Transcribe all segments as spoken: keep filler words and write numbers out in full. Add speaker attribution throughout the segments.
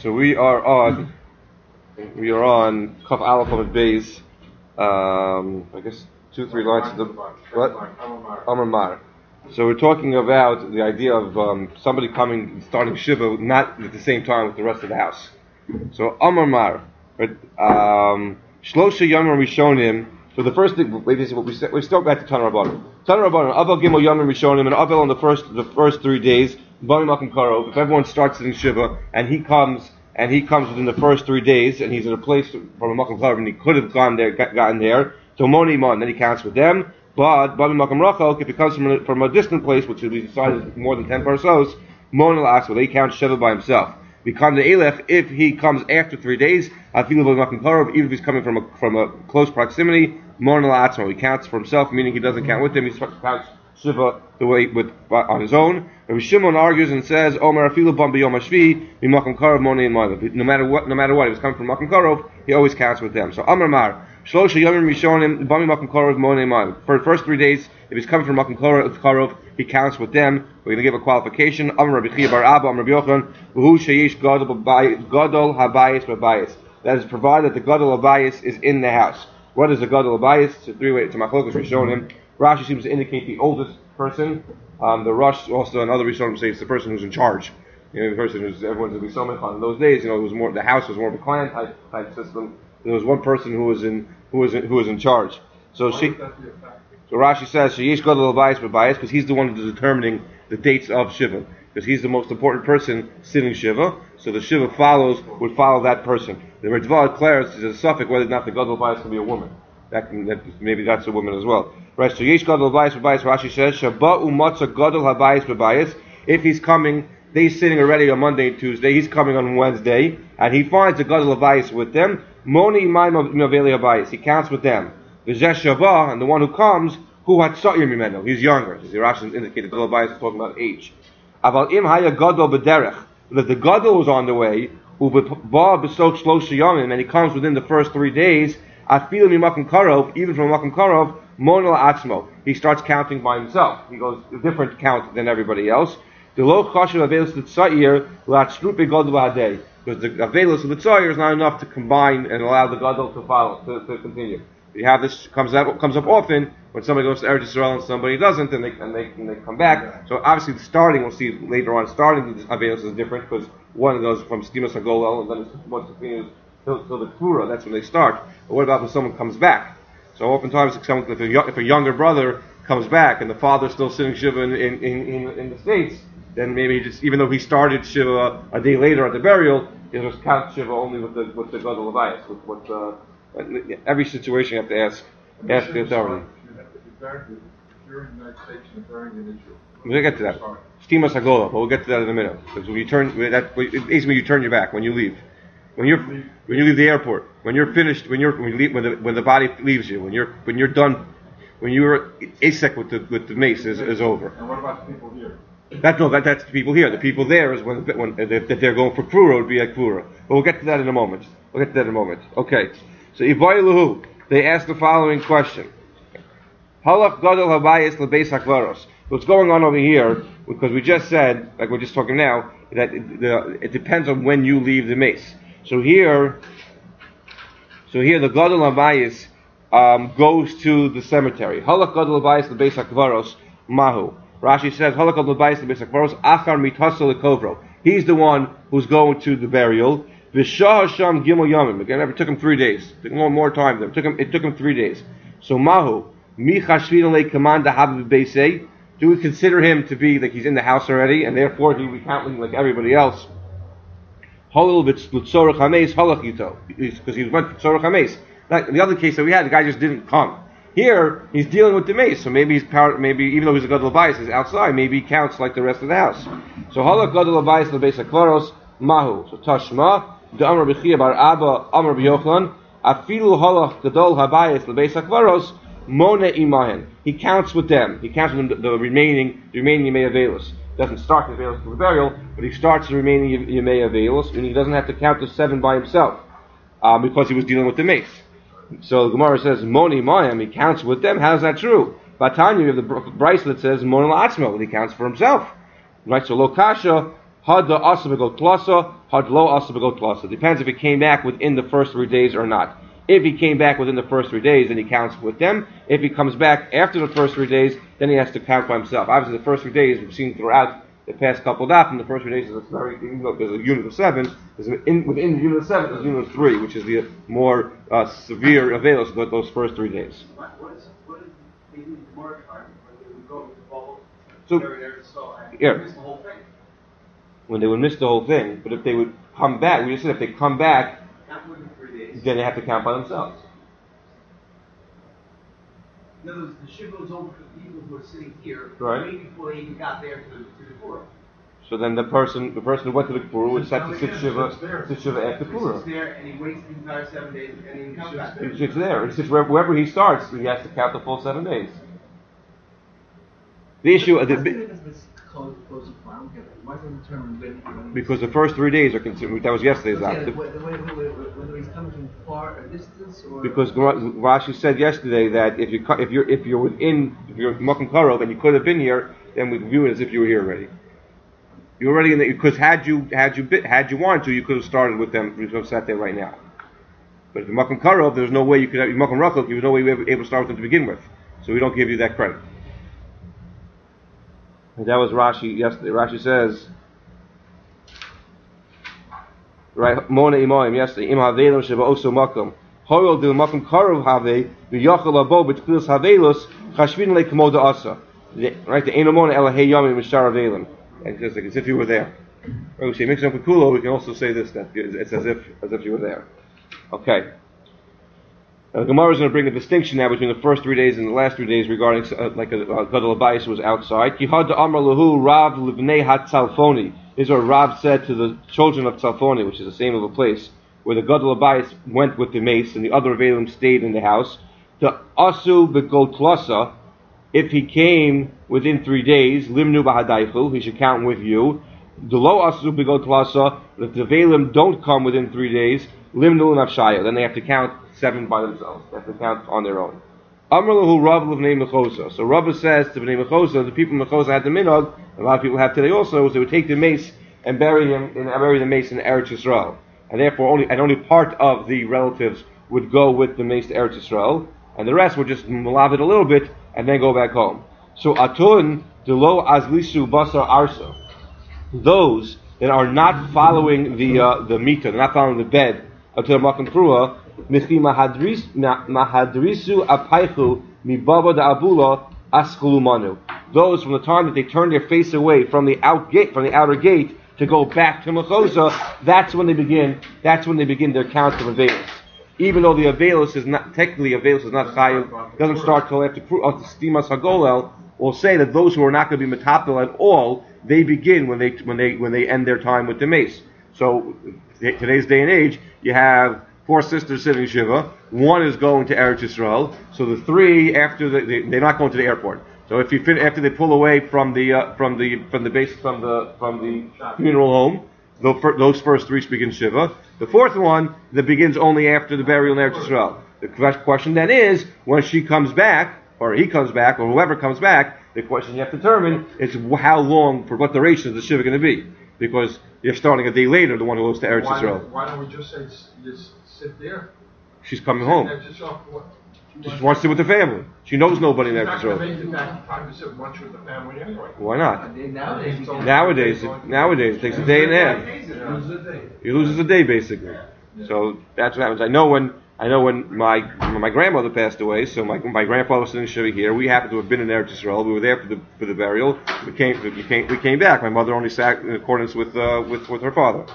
Speaker 1: So we are on, we are on Kaf Aleph Amud Beis. Um, I guess two, three lines to the what? Amar Mar. So we're talking about the idea of um, somebody coming, starting Shiva, not at the same time with the rest of the house. So Amar Mar, right? Um, Shlosha Yomim Rishonim. So the first thing, wait, this is what we said. We still back to Tana Rabbanan. Tana Rabbanan, Aval Gimel Yomim Rishonim, and Aval on the first, the first three days. Bami Makom Karov. If everyone starts sitting Shiva, and he comes, and he comes within the first three days, and he's in a place from a Makom Karov, and he could have gone there, gotten there. So Moni Mon, then he counts with them. But Bami Makom Rachel, if he comes from a, from a distant place, which would be decided more than ten parsos, Mon El Aswa, he counts Shiva by himself. Become the Elech if he comes after three days. I feel about Makom Karov, even if he's coming from a from a close proximity. Mon El Aswa, he counts for himself, meaning he doesn't count with them. He counts Shiva the way with on his own. Rabbi Shimon argues and says, Omer Afilu Bam B'Yom Hashvi B'Makom Karov Moni and Ma'av. No matter what, no matter what, if he's coming from Makom Karov, he always counts with them. So Amar Mar, Shlosha Yomim Rishonim Bami Makom Karov Moni and Ma'av. For the first three days, if he's coming from Makom Karov, he counts with them. We're going to give a qualification. Amar Rabbi Chia Bar Abba, Amar Rabbi Yochanan, V'hu Sheish Gadol Habayis B'Bayis. That is provided that the Gadol Habayis is in the house. What is the Gadol Habayis? It's a three-way. It's a machlokas Rishonim. Rashi seems to indicate the oldest person. Um, the Rosh also another Rishonim say it's the person who's in charge. You know, the person who's everyone's going to be somech. In those days, you know, it was more the house was more of a clan type type system. There was one person who was in who was in, who was in charge. So Why she, so Rashi says Sheyesh Gadol Habayis B'Bayis because he's the one who's determining the dates of Shiva because he's the most important person sitting Shiva. So the Shiva follows would follow that person. The Ritva declares is a suffix whether or not the Gadol Habayis can be a woman. That can that, maybe that's a woman as well. Right, so Yesh Gadol Habayis B'Bayis, Rashi says, Shabbat Umatzah Gadol Habayis B'Bayis. If he's coming, they're sitting already on Monday and Tuesday, he's coming on Wednesday, and he finds the Gadol Habayis with them, Moni Imayim Maveli Habayis, he counts with them. V'zeh Shabbat, and the one who comes, who had Sa'ir Mimeno, he's younger. As the Rashi indicated, Gadol Habayis is talking about age. Aval Im Haya Gadol B'Derech, that the Gadol was on the way, U'Ba B'Sok Shlosha Yomim, and he comes within the first three days, Afilu Mimakom Karov, even from Makom Karov, Mon El Atzmo. He starts counting by himself. He goes a different count than everybody else. The lo chashuv avelus l'tzayir la'atzrut begadol b'hadei. Because the avelus of the tzayir is not enough to combine and allow the gadol to follow, to, to continue. You have this comes up comes up often when somebody goes to Eretz Yisrael and somebody doesn't, and they and they and they come back. So obviously the starting, we'll see later on, starting the avelus is different because one goes from Stimas Hagolel and then it's once continues till, till the Kura. That's when they start. But what about when someone comes back? So oftentimes, if, someone, if, a, if a younger brother comes back and the father's still sitting Shiva in, in, in, in the States, then maybe just, even though he started Shiva a day later at the burial, he'll just count Shiva only with the with the Gadol Habayis. With, with uh, every situation you have to ask ask the authority. We'll get to that. Stimas Hagola, but we'll get to that in a minute. Because when you turn, that basically you turn your back when you leave. When you're when you leave the airport, when you're finished, when you're when you leave, when the when the body leaves you, when you're when you're done, when you're asek with the with the mace is, is over.
Speaker 2: And what about the people here?
Speaker 1: That no, that that's the people here. The people there is when when if they're going for Krura, it would be like Krura. But we'll get to that in a moment. We'll get to that in a moment. Okay. So Ivayilahu, they asked the following question: Halach Gadol Habayis lebeis hakvaros. What's going on over here? Because we just said, like we're just talking now, that it, the, it depends on when you leave the mace. So here, so here the Gadol Habayis um, goes to the cemetery. Halach Gadol Habayis lebeis hakvaros mahu. Rashi says Halach Gadol Habayis lebeis hakvaros achar mitasel lekovro. He's the one who's going to the burial. V'shah Hasham Gimel Yamim. Again, it took him three days. It took him more time. It took him. It took him three days. So mahu mi chashvin le kamanda habu beisei. Do we consider him to be like he's in the house already, and therefore he will be counting like everybody else? Halil b'tzorach hameis halach yito, because he went for tzorach hameis. Like in the other case that we had, the guy just didn't come. Here he's dealing with the mace, so maybe he's power, maybe even though he's a gadol habayis, he's outside. Maybe he counts like the rest of the house. So halach gadol habayis lebeis hakvaros mahu. So tashma the Amar B'Chia Bar Abba Amar B'Yochanan afilu halach gadol habayis lebeis hakvaros mone imahen. He counts with them. He counts with them the, the remaining the remaining Yemei Avelus. Doesn't start the Avelus for the burial, but he starts the remaining Yemei Avelus, and he doesn't have to count the seven by himself um, because he was dealing with the mace. So the Gemara says Moni Mayim. He counts with them. How is that true? Batanya, you have the bracelet says Moni La'atzmo. He counts for himself. Right. So Lokasha Had the asa begot klasa, had lo asa begot klasa. Depends if he came back within the first three days or not. If he came back within the first three days, then he counts with them. If he comes back after the first three days, then he has to count by himself. Obviously, the first three days we've seen throughout the past couple of days, and the first three days is very, even though there's a unit of seven, there's in, within the unit of seven, there's a unit of three, which is the more uh, severe availance of those first three days.
Speaker 2: What, what is what is maybe more time when they would go with the ball?
Speaker 1: So,
Speaker 2: so
Speaker 1: yeah.
Speaker 2: Miss the whole thing.
Speaker 1: When they would miss the whole thing, but if they would come back, we just said if they come back,
Speaker 2: Not within three days.
Speaker 1: then they have to count by themselves.
Speaker 2: In other words, the shiva was over for the people who were sitting here,
Speaker 1: Right.
Speaker 2: way before they even got there to the to the Kura.
Speaker 1: So then the person, the person who went to the Kura would set to sit shiva, sit shiva after
Speaker 2: He
Speaker 1: Kura.
Speaker 2: sits there and he waits the entire seven days and then he comes back.
Speaker 1: He sits there. He sits wherever, wherever he starts. He has to count the full seven days. The issue, uh, the,
Speaker 3: Close, close the farm. Why doesn't determine when, when
Speaker 1: because the first three days are considered. That was yesterday's
Speaker 3: yeah,
Speaker 1: out.
Speaker 3: whether, whether, whether he's coming from far a distance or
Speaker 1: Because Rashi said yesterday that if you co- if you're if you're within if you're Makom Karov and you could have been here, then we view it as if you were here already. You were already in the, because had you had you bit, had you wanted to, you could have started with them. You could have sat there right now. But if you're Makom Karov, there's no way you could have Makom Rachel. There's no way you were able to start with them to begin with. So we don't give you that credit. And that was Rashi yesterday. Rashi says, right, Mona Imoim yesterday, Im Havelum Sheba Oso Makom. Hoyol Dil Makom Karov Have, V'Yachal Abo B'Tchilas Havelus, Chashvin Le Komoda Asa. Right, the Eino Mona Ela Hey Yami Mishar Havelum. And it's like as if you were there. When we say mix up with Kulo, we can also say this, that it's as if as if you were there. Okay. Now, the Gemara is going to bring a distinction now between the first three days and the last three days regarding uh, like a Gadol Abayis who was outside. Kihad Amar Lahu Rav Livnei HaTzalfoni. This is what Rav said to the children of Tzalfoni, which is the same of a place, where the Gadol Abayis went with the mace and the other Avelim stayed in the house. To Asu Begol Tlasa, if he came within three days, Limnu Bahadaichu, he should count with you. The Lo Asu Begol Tlasa, if the Avelim don't come within three days, Limnu Nafshaya, then they have to count seven by themselves. They have to count on their own. Amrlahu Rav L'vnei Mechosa. So Rav says to Bnei Mechosa, the people of Mechosa had the minog, a lot of people have today also, is they would take the mace and bury him and bury the mace in Eretz Yisrael. And therefore only and only part of the relatives would go with the mace to Eretz Yisrael, and the rest would just malav it a little bit and then go back home. So Atun Delo Azlisu Basar Arsa. Those that are not following the uh, the mita, they're not following the bed up to the Makom Krua, Michi mahadrisu apaychu mibaba da abula askulumanu. Those from the time that they turn their face away from the out gate, from the outer gate, to go back to Mechosa, that's when they begin. That's when they begin their count of Avelis. Even though the Avelis is not technically Avelis is not Chayiv, doesn't start till after after Stimas Hagolel. We'll say that those who are not going to be Metapel at all, they begin when they when they when they end their time with the mace. So today's day and age, you have four sisters sitting Shiva. One is going to Eretz Yisrael. So the three after the, they, they're not going to the airport. So if you fin- after they pull away from the uh, from the from the base from the from the funeral home, those, those first three speak in Shiva. The fourth one that begins only after the burial in Eretz Yisrael. The question then is when she comes back, or he comes back, or whoever comes back. The question you have to determine is how long, for what duration is the Shiva going to be? Because you're starting a day later, the one who goes to Eretz
Speaker 4: why
Speaker 1: Yisrael.
Speaker 4: Don't, why don't we just say, just sit there?
Speaker 1: She's coming home.
Speaker 4: Just, off, what,
Speaker 1: she just wants to sit with the family. She knows nobody in Eretz Yisrael.
Speaker 4: She's not going to time to sit much with the family anyway.
Speaker 1: Why not?
Speaker 3: Nowadays, you can-
Speaker 1: Nowadays, it, nowadays it takes a day and a half. He loses a day basically. So that's what happens. I know when I know when my when my grandmother passed away. So my my grandfather was sitting in Shiva here. We happened to have been in Eretz Yisrael. We were there for the for the burial. We came we came we came back. My mother only sat in accordance with uh, with with her father.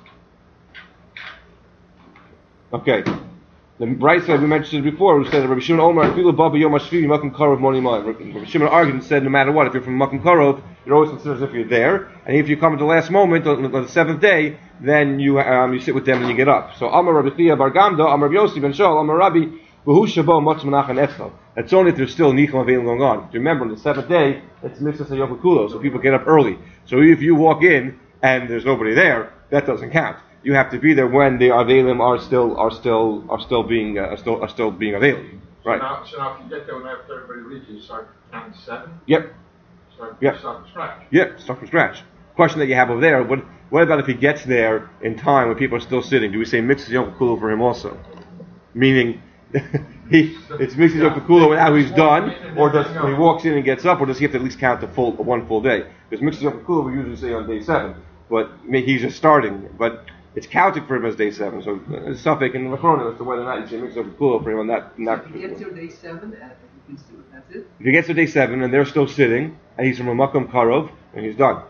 Speaker 1: Okay. The right side we mentioned it before. We said that Rabbi Shimon Omer Afilu Baba Yom Hashvi Makom Karov Moni Mayim. Rabbi Shimon argued and said no matter what, if you're from Makom Karov, you're always considered as if you're there, and if you come at the last moment on, on the seventh day, then you um, you sit with them and you get up. So Amar Rabbi Chia Bar Gamda, Amar Rabbi Yossi Ben Shaul, Amar Rabbi V'hu Shabo Motz Menach and Etzal. That's only if there's still Nicham Avelim going on. Remember, on the seventh day, it's Mitzvah Sayok Kulo, so people get up early. So if you walk in and there's nobody there, that doesn't count. You have to be there when the Avelim are still are still are still being uh, are still are still being Avelim. Right.
Speaker 4: So now, so now if you get there when after everybody leaves, you start counting seven?
Speaker 1: Yep.
Speaker 4: Start,
Speaker 1: Yep.
Speaker 4: start from scratch.
Speaker 1: Yep. Start from scratch. question that you have over there, what what about if he gets there in time when people are still sitting? Do we say Mitzvah Yom Kula for him also? Meaning, he it's Mitzvah Yom Kula now he's done, or does when he walks in and gets up, or does he have to at least count the full one full day? Because Mitzvah Yom Kula we usually say on day seven, but he's just starting, but it's counted for him as day seven. So it's suffix in the Lachronim as to whether or not you say Mitzvah Yom Kula for him on that.
Speaker 3: So
Speaker 1: that
Speaker 3: if he gets to day seven, and you can see that's it.
Speaker 1: If he gets to day seven and they're still sitting, and he's from a Makam Karov, and he's done.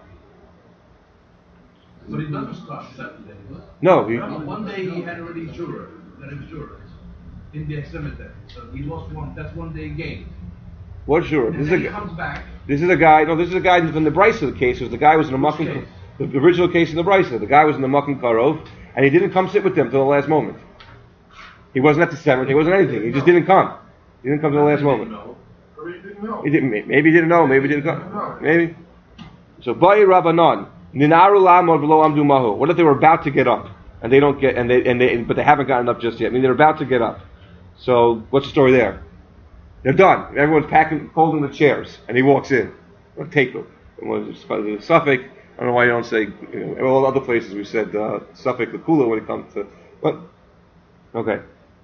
Speaker 5: But he doesn't start Saturday, huh?
Speaker 1: No, he,
Speaker 5: No, one day he had already juror, that is jurors, in the cemetery. So he lost one, that's one day gained.
Speaker 1: what sure?
Speaker 5: And
Speaker 1: This is
Speaker 5: then
Speaker 1: a
Speaker 5: he
Speaker 1: gu-
Speaker 5: comes back,
Speaker 1: this is a guy. No, this is a guy from the Brisa of the case. Was the guy was in the
Speaker 5: Which
Speaker 1: Makam,
Speaker 5: case?
Speaker 1: the original case in the Brisa. The guy was in the Makam Karov, and he didn't come sit with them till the last moment. He wasn't at the seventh. He wasn't anything. He just didn't come. He didn't come till the last
Speaker 5: he didn't
Speaker 1: moment.
Speaker 5: know.
Speaker 4: But he didn't know.
Speaker 1: He didn't. Maybe he didn't know. Maybe he didn't come. Maybe. So Bai Rabbanon Ninaru Lamod V'lo Amdu Mahu. What if they were about to get up and they don't get and they and they but they haven't gotten up just yet? I mean they're about to get up. So what's the story there? They're done. Everyone's packing, folding the chairs, and he walks in. Or take them. The suffix. I don't know why you don't say. You know, all other places we said uh, suffix the kula when it comes to. But okay.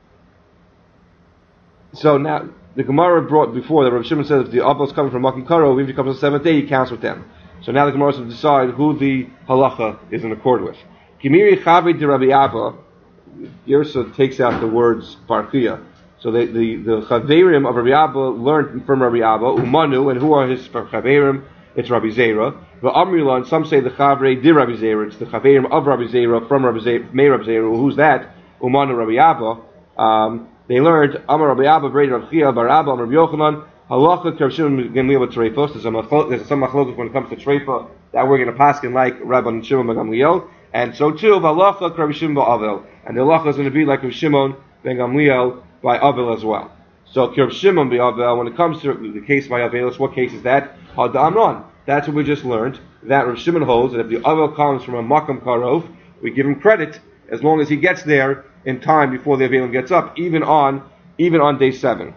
Speaker 1: So now the Gemara brought before that Rav Shimon said if the Abba is coming from Makim Karo, even if he comes on the seventh day, he counts with them. So now the Gemara has to decide who the halacha is in accord with. Kimiri Chavi de Rabbi Abba, Yersa takes out the words Parkia. So the the, the Chaverim of Rabbi Abba learned from Rabbi Abba, Umanu, and who are his Chaverim? It's Rabbi Zera. The Amrila, and some say the Chavre de Rabbi Zera, it's the Chaverim of Rabbi Zera from Rabbi Zera, May Rabbi Zera. Who's that? Umanu Rabbi Abba. Um, they learned Amar Rabbi Abba, Brei Rabbi Chia, Bar Abba, Rabbi Yochanan, Halacha Kershim Gamliel Treifos. There's a there's some machlokas when it comes to Treifa that we're going to paskin like Rabban Shimon ben Gamliel, and so too Halacha Rabbi Shimon Ba'avel, and the halacha is going to be like Rabbi Shimon ben Gamliel by Avel as well. So Rabbi Shimon Ba'avel, when it comes to the case by Avelus, what case is that? Had Amran. That's what we just learned. That Rabbi Shimon holds that if the Avel comes from a Makam Karov, we give him credit as long as he gets there in time before the Avelim gets up, even on even on day seven.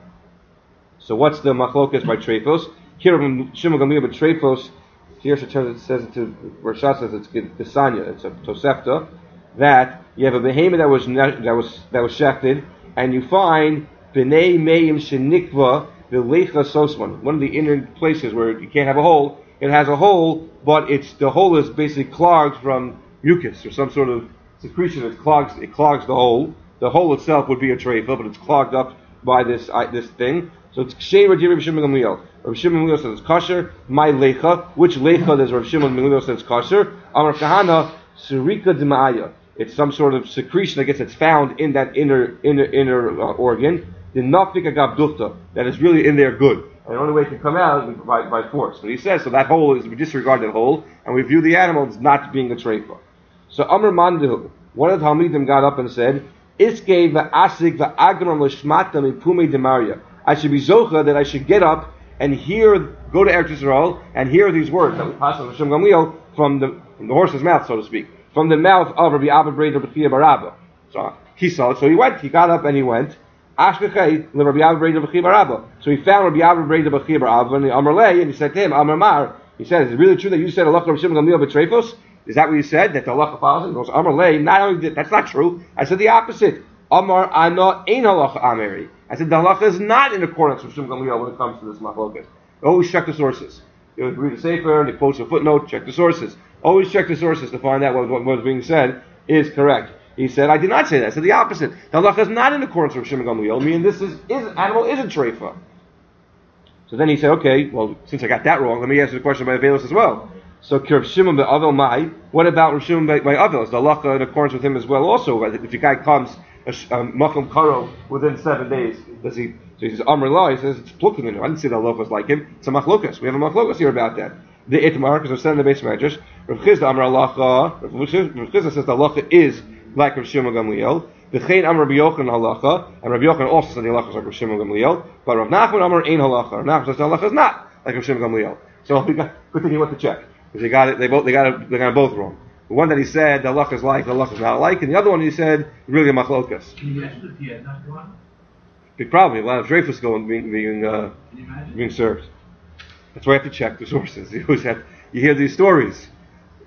Speaker 1: So what's the machlokas by Treifos? Here Shimon Gamliel by Treifos. Here it says it to Rashad says it's Gesanya. It's a Tosefta that you have a behemoth that was that was that was shechted, and you find b'nei meim shenikva v'leicha sosman. One of the inner places where you can't have a hole. It has a hole, but it's the hole is basically clogged from mucus or some sort of secretion. It clogs it clogs the hole. The hole itself would be a treifa, but it's clogged up by this uh, this thing. So it's Kshay Rav Shimon Gamliel. Rav Shimon Gamliel says it's kosher. My lecha, which lecha does Rav Shimon Gamliel says it's kosher? Amar Kahana Surika D'Ma'aya. It's some sort of secretion, I guess, that's found in that inner inner inner uh, organ. The nafik agabduchta, that is really in there good. And the only way it can come out is by, by force. But he says, so that hole is, we disregard that hole, and we view the animal as not being a treifa. So Amr Mandu, one of the Talmidim got up and said, Iske v'asik v'agron l'shmata mipume demaria. I should be zocha that I should get up and hear, go to Eretz Yisrael and hear these words that we pass on Hashem Gamliel from the, from the horse's mouth, so to speak, from the mouth of Rabbi Abba Brei Rabbi Chia bar Abba. So he saw it, so he went, he got up and he went. Ashkechei le Rabbi Abba Brei Rabbi Chia bar Abba. So he found Rabbi Abba Brei Rabbi Chia bar Abba and the Amar Lei, and he said to him, Amar Mar, he said, is it really true that you said Allah Rabbi Shimon Gamliel b'treifos? Is that what you said? That the halacha follows it? He goes, Amar Lei, not only did, that's not true. I said the opposite. Amar Ana Ein Halacha Ameri. I said the halacha is not in accordance with Shimon Gamliel when it comes to this machlokas. Always check the sources. You read a sefer, they post a footnote, check the sources. Always check the sources to find out what, what, what was being said is correct. He said, I did not say that. I said the opposite. The halacha is not in accordance with Shimon Gamliel, meaning this is, is animal is a treifa. So then he said, okay, well, since I got that wrong, let me answer the question by Avelis as well. So, Rav Shimon by Avel Mai, what about Rav Shimon by Avel? Is the halacha in accordance with him as well also? If the guy comes, um, Macham Karo, within seven days, does he, so he says, Amr La, he says, it's pluking in him. I didn't say the halacha was like him. It's a machlokas. We have a machlokas here about that. The Itmar, because we're sending the base measures, Rav Chizda Amr halacha, Rav Chizda says the halacha is like Rav Shimon Gamliel. The Chayin Amr Rabbi Yochanan halacha, and Rabbi Yochanan also said the halacha is like Rav Shimon Gamliel, but Rav Nachman Amr Ein halacha. Rav Nachman says the halacha is not like Rav Shimon Gamliel. So we got, good thing he went to check. Because they got it, they both, they got it, they got it both wrong. The one that he said, the halacha is like, the halacha is not like, and the other one he said, really a machlokas.
Speaker 5: Can you imagine if he had not gone?
Speaker 1: Big problem, a lot of dreyfus going, being, being, uh,
Speaker 5: Can you imagine?
Speaker 1: being served. That's why you have to check the sources. You always have, you hear these stories.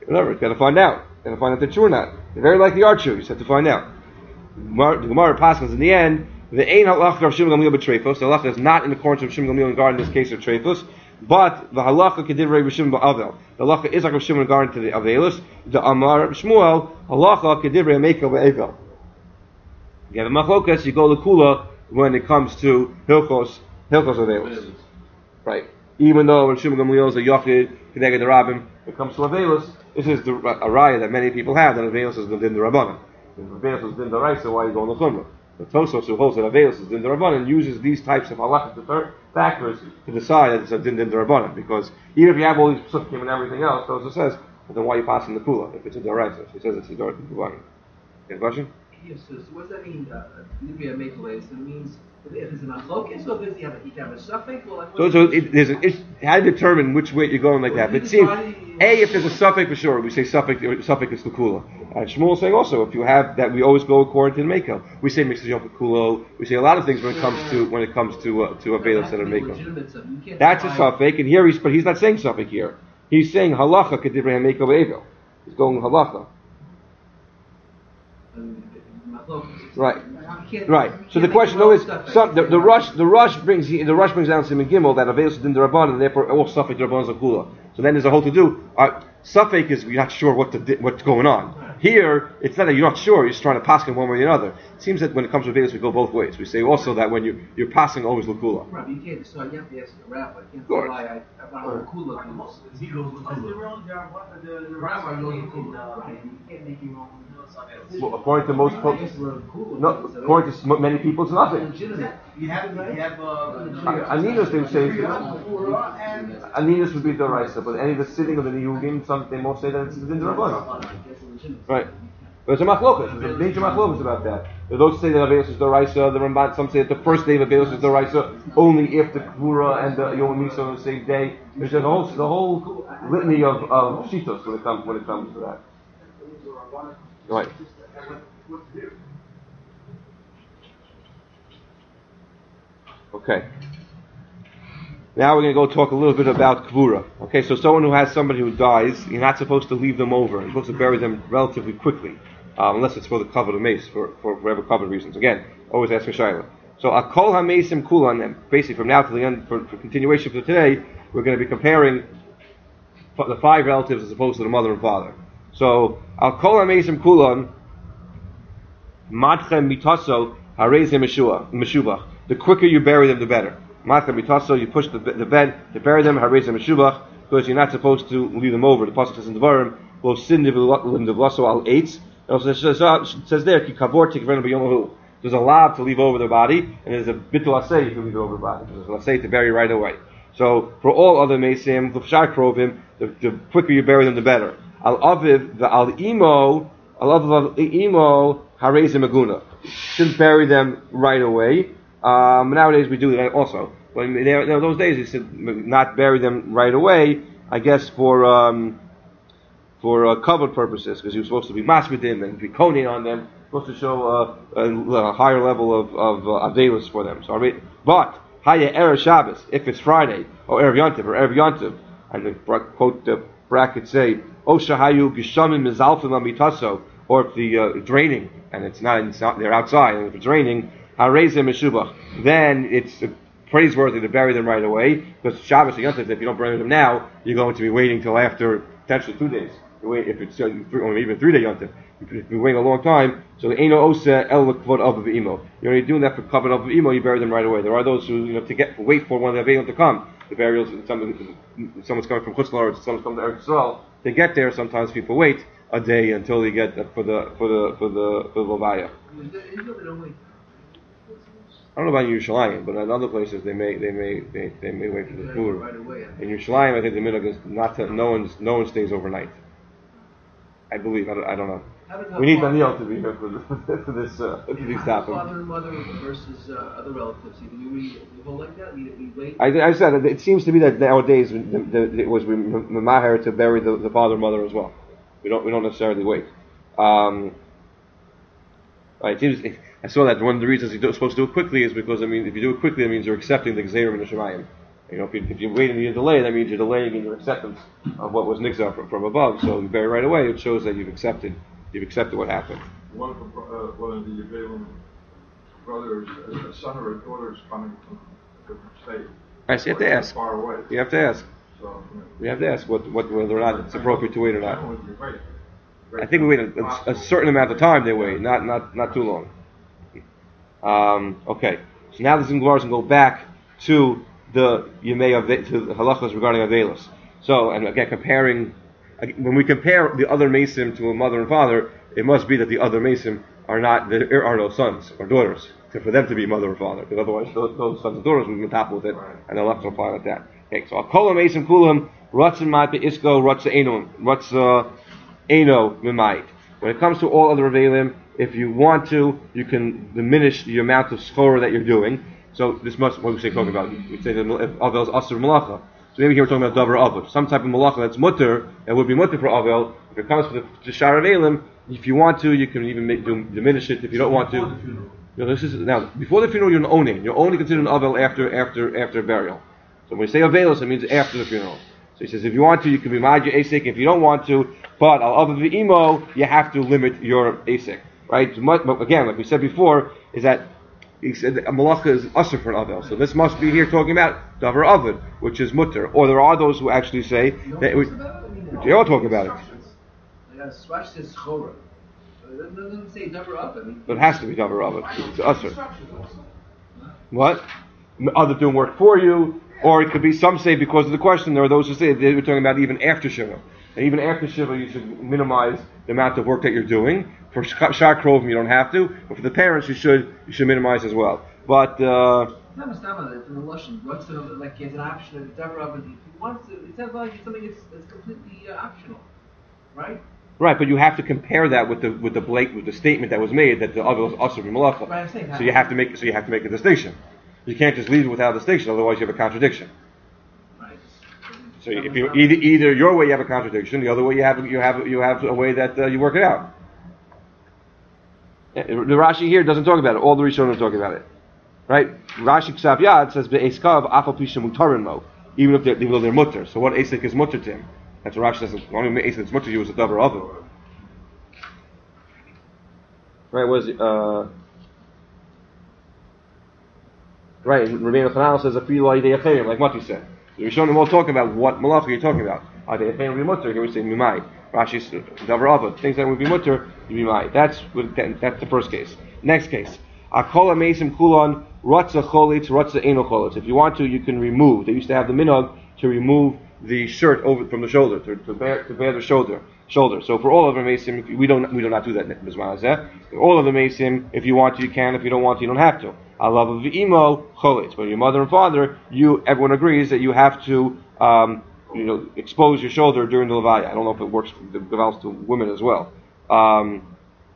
Speaker 1: Whatever, you got to find out. You got to find out they're true or not. They very likely are true. You just have to find out. The Gemara passes in the end. The ain halacha of Shimon Gamliel b'treifos. The halacha is not in accordance with Shimon Gamliel in regard in this case of treifos, but the halacha kedivrei Shimon ba'avel. The halacha is like Shimon in regard to the avelus. The Amar Shmuel halacha kedivrei Mekel ba'avel. You have a machlokas. You go to kula when it comes to hilchos hilchos avelus, right? Even though when Shimon Gamliel is a yochid kedeged the rabbim, when it comes to avelus, this is the a raya that many people have that avelus is the din the rabbanim. If avelus is din the raisa, why are you going to chumrah? The Tosfos who holds that avelus is din the rabbanim uses these types of halachic factors to decide that it's a din din the rabbanim, because even if you have all these psukim and everything else, Tosfos says, well, then why are you passing the kula if it's a deraisa? He says it's a deraisa rabbanim. Any question?
Speaker 3: Yes, so, so what does that mean? Nivya Mekalei, so it means if it's an achlokas, or does he have a, he have a suffix? Or like,
Speaker 1: so, so it, there's an, it's how to determine which way you're going like that. But it seems, A, if there's a suffix for sure, we say suffix, suffix is the kula. And Shmuel is saying also, if you have that, we always go according to the Mekel. We say mixed yom kulo. We say a lot of things when it comes to when it comes to uh, to a veil instead of Mekel. That's a suffix, and here he's but he's not saying suffix here. He's saying halacha kedivrei Mekel be'evel. He's going halacha. Right, right. So the question though is, some, the, the rush, the rush brings the rush brings down Simon Gimel that avails din Rabban, and therefore all suffix Rabban Zakula. So then there's a whole to do. Uh, suffix is you're not sure what the, what's going on. Here, it's not that you're not sure. You're just trying to pass in one way or the other. It seems that when it comes to avails, we go both ways. We say also that when you you're passing always Lakula.
Speaker 3: Right, you can't decide. You have to ask the rabbi. You can't say why I I want Lakula goes.
Speaker 5: He goes Lakula. The rabbi goes Lakula.
Speaker 2: You can't make your own.
Speaker 1: Well, according to most folks, no, according to m- many people, it's nothing.
Speaker 2: You have, you have, uh,
Speaker 1: Aninus, they would say, Aninus would be the Raisa, but any of the sitting of the Yehudin, some they most say that it's in the Rabban. Right. But it's a machlokas. There's a major machlokas about that. Those say that Aveus is the Raisa, the Ramban, some say that the first day of Aveus is the Raisa, only if the Kvura and the Yom Misa on the same day. There's a whole, the whole litany of, of Shitos when it comes, when it comes to that. Right. Okay. Now we're going to go talk a little bit about Kvura. Okay, so someone who has somebody who dies, you're not supposed to leave them over. You're supposed to bury them relatively quickly, um, unless it's for the cover of mace, for, for whatever cover reasons. Again, always ask for Shaila. So Akol HaMesim Kulan, and basically from now to the end, for, for continuation for today, we're going to be comparing the five relatives as opposed to the mother and father. So, Al Kol HaMesim Kulan, Madchem Mitaso, Harezim Meshubach. The quicker you bury them, the better. Madchem Mitaso, you push the, the bed to bury them, Harezim Meshubach, because you're not supposed to leave them over. The pasuk says in Devarim, Lo Sin Devlaso Al Eitz. It also says there, Ki Kavor Tikvenu B'Yomahu. There's a lab to leave over the body, and there's a bitul asay if you leave over the body. There's an asay to bury right away. So, for all other mesim, the Pshar Krovim, the quicker you bury them, the better. Al aviv the al imo al aviv al imo hareze maguna. Shouldn't bury them right away. Um, nowadays we do that also. But in those days he said not bury them right away. I guess for um, for uh, covered purposes, because he was supposed to be masmidim and be koning on them, supposed to show uh, a, a higher level of of uh, avelus for them. So, but haya erev Shabbos if it's Friday or erev Yontiv or erev Yontiv, and the quote the brackets say. O shahayu gishamim mizalfim amitaso, or if the uh, it's raining and it's not, it's not they're outside, and if it's raining, harezim meshubach, then it's uh, praiseworthy to bury them right away, because Shabbos and Yontif, if you don't bury them now, you're going to be waiting till after potentially two days. You wait if it's uh, three, or even three day Yontif. If you're waiting a long time, so the eino osa el kvod of imo. You're only doing that for covered of imo. You bury them right away. There are those who you know to get wait for one of the Avelim to come. The burials, some, someone's coming from Chutz La'aretz, someone's coming to Eretz Yisrael. They get there. Sometimes people wait a day until they get uh, for the for the for the for the Levaya. I don't know about in Yerushalayim, but in other places they may they may they, they may wait for the food. In Yerushalayim, I think the minhag is not to no one's no one stays overnight. I believe I don't, I don't know. We need Daniel to be here for, the, for this uh, for these topics.
Speaker 3: Father and mother versus uh, other relatives. Do we, we hold like that? We, we wait.
Speaker 1: I, I said it seems to me that nowadays the, the, it was maher to bury the, the father and mother as well. We don't we don't necessarily wait. Um, it seems, I saw that one of the reasons you're supposed to do it quickly is because I mean if you do it quickly it means you're accepting the gzerim and the shemayim. You know, if you, if you wait and you delay, that means you're delaying in your acceptance of what was nixar from, from above. So you bury right away. It shows that you've accepted, you've accepted what happened.
Speaker 4: One of the, uh, one of the Balaam brothers, a son or a daughter is coming from a different state.
Speaker 1: Right, so you have to ask.
Speaker 4: Far away.
Speaker 1: You have to ask.
Speaker 4: So,
Speaker 1: You have to ask what, what whether or not it's appropriate to wait or not.
Speaker 4: I don't know if you wait.
Speaker 1: I think we wait a, a certain amount of time. They wait, not not not too long. Um, okay, so now this Gemara can go back to the Yemei of to the halachas regarding Avelos. So, and again, comparing when we compare the other Mesim to a mother and father, it must be that the other Mesim are not there are no sons or daughters to, for them to be mother or father, because otherwise those, those sons and daughters would be on top with it, and they'll have to apply like that. Okay, so Akola Mesim Kulam Ratzin Ma'at Isko Ratza Eno Ratza Eno Mimayit. When it comes to all other Avelim, if you want to, you can diminish the amount of schora that you're doing. So this must what we say talking about. We say that if Avel is Asur Malacha. So maybe here we're talking about Davar Avod, some type of Malacha that's mutter, that would be mutter for Avel. If it comes to the to Shar Avelim, if you want to, you can even make, do, diminish it. If you don't want to, you know, this is now before the funeral you're an onin. You're only considered an Avel after after after burial. So when we say Avelos, it means after the funeral. So he says if you want to, you can be Ma'ad your Asik. If you don't want to, but al Avel v'imo, you have to limit your Asik. Right? But again, like we said before, is that he said that a malacha is usher for an avel. So this must be here talking about davar avid, which is mutter. Or there are those who actually say that we, they all talk about it.
Speaker 3: Yeah, Swatch says chora. It doesn't say davar avid.
Speaker 1: But it has to be davar avid. It's usher. What? Other doing work for you, or it could be some say because of the question. There are those who say they were talking about even after shiva. And even after Shiva, you should minimize the amount of work that you're doing. For Shar Krovim, you don't have to. But for the parents, you should you should minimize as well. But uh,
Speaker 3: not much time on it from the Lashon. What's the, like as an option? If Davar Avid, if he wants to, it sounds like it's something that's, that's completely uh, optional, right?
Speaker 1: Right, but you have to compare that with the with the Blake with the statement that was made that the Avel is Asur B'Malacha.
Speaker 3: Right, I'm saying that.
Speaker 1: So you have to make so you have to make a distinction. You can't just leave it without a distinction, otherwise you have a contradiction. So if you either either your way you have a contradiction, the other way you have you have you have a way that uh, you work it out. The Rashi here doesn't talk about it. All the Rishonim talk about it, right? Rashi Ksav Yad says be'eskav afal pisha mutarin mo, even if they're even though they're mutter. So what asik is mutter to him? That's what Rashi says. The only asik that's mutter to you is a davar oven. Right? Was uh right? Rabbeinu Chanal says a fila idei achayim, like Mati said. The Rishonim all talk about what malacha you're talking about. Are they achayim be mutter? Here we say mimai. Rashi says davar oven. Things that would be mutter, mimai. That's that's the first case. Next case. Akola mesim kulon rotza cholitz rotza eno cholitz. If you want to, you can remove. They used to have the minhag to remove the shirt over from the shoulder to, to bear to bear the shoulder shoulder. So for all of the mesim, we don't we do not do that. All of the mesim, if you want to, you can. If you don't want to, you don't have to. Allah v'imo cholitz. But your mother and father, you everyone agrees that you have to um, you know expose your shoulder during the levaya. I don't know if it works the develops to women as well. Um,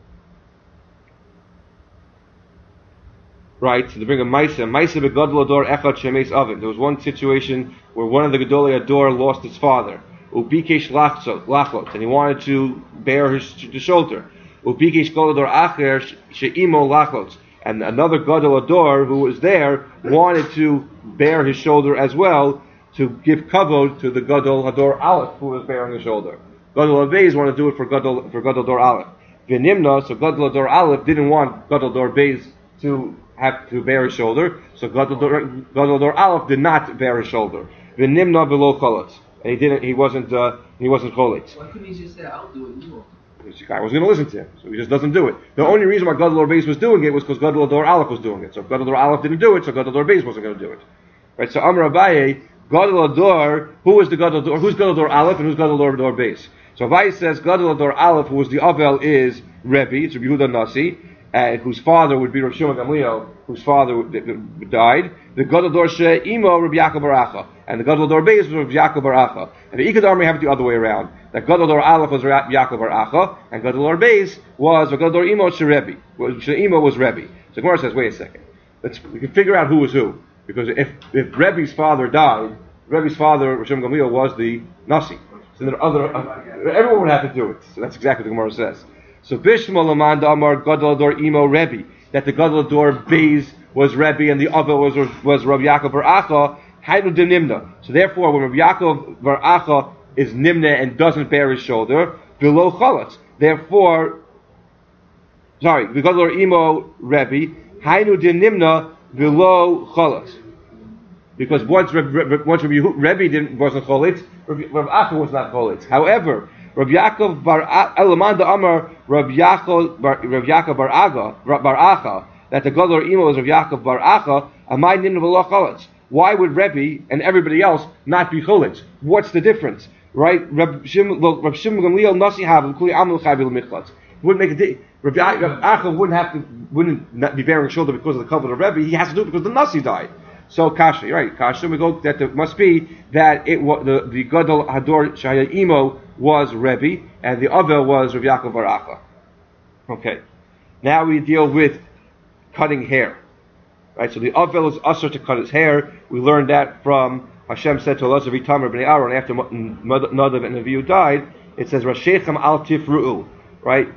Speaker 1: Right, so they bring a Maisa. Maisa begadol ador echad shemes oven. There was one situation where one of the Gedolei Ador lost his father. Ubikesh lachlot, and he wanted to bear his the shoulder. Ubikesh golador acher sheimo lachlot, and another Gadol Ador who was there wanted to bear his shoulder as well to give kavod to the Gadol Ador Aleph who was bearing the shoulder. Gadol Beis wanted to do it for Gadol for Gadol Ador Aleph. V'nimna, so Gadol Ador Aleph didn't want Gadol Ador Beis to have to bear his shoulder, so Gadol Dor Aleph did not bear his shoulder. V'nimna below cholitz, and he didn't. He wasn't. Uh, he wasn't cholitz.
Speaker 3: Why couldn't he just say, "I'll do it"? You won't.
Speaker 1: This guy was going to listen to him, so he just doesn't do it. The only reason why Gadol Dor Beis was doing it was because Gadol Dor Aleph was doing it. So if Gadol Dor Aleph didn't do it, so Gadol Dor Beis wasn't going to do it. Right. So Amar Abaye, Gadol Dor. Who was the Gadol Dor? Who's Gadol Dor Aleph and who's Gadol Dor Dor Beis? So Abaye says Gadol Dor Aleph, who was the Avel, is Rebbe. It's Rabbi Yehuda Nasi. Uh, whose father would be Rav Shimon Gamliel, whose father died. The Gadol Dor She'imo Rabbi Yaakov Baracha, and the Gadol Dor Beis was Rabbi Yaakov Baracha. And the Ikadar may have it the other way around. That Gadol Dor Aleph was Rabbi Yaakov Baracha, and Gadol Dor Beis was Gadol Dor Imo She'Rebbe. She'imo was Rebbe. So Gemara says, wait a second. Let's we can figure out who was who, because if if Rebbe's father died, Rebbe's father Rav Shimon Gamliel was the Nasi. So there are other uh, everyone would have to do it. So that's exactly what the Gemara says. So Bishma Laman Damar Gadol Dor Imo Rebbe, that the Gadol Dor Beis was Rebbe and the other was was Rabbi Yaakov Baracha. Hainu de Nimna. So therefore, when Rabbi Yaakov bar Acha is Nimna and doesn't bear his shoulder, below Chalatz. Therefore, sorry, because of Imo Rebbe, Hainu de Nimna below Chalatz. Because once Rabbi, once Rabbi Rebbe didn't wasn't Cholitz, Rabbi Acha was not Cholitz. However, Rabbi Yaakov bar Elamanda Amar Rabbi Yaakov bar Rabbi Yaakov bar Aga bar Acha that the Gadol Imo is Rabbi Yaakov bar Acha Amay Nimna below Cholitz. Why would Rebbe and everybody else not be Cholitz? What's the difference? Right? Rabbi Shimon Gamliel Nasi Havel Kuli Amel Chayvil Michlatz. Wouldn't make a di- Rabbi Acha wouldn't have to wouldn't not be bearing shoulder because of the covenant of Rebbe. He has to do it because the Nasi died. So Kasha, right? Kasha, we go that it must be that it was the the Gadol Hador Shaya Imo was Rebbe and the other was Rabbi Yaakov bar Acha. Okay, now we deal with cutting hair, right? So the Avel is usher to cut his hair. We learned that from Hashem said to Elazar v'Tamar b'nei Aaron after Nadav and Avihu died. It says Rashechem al tifru'u, right?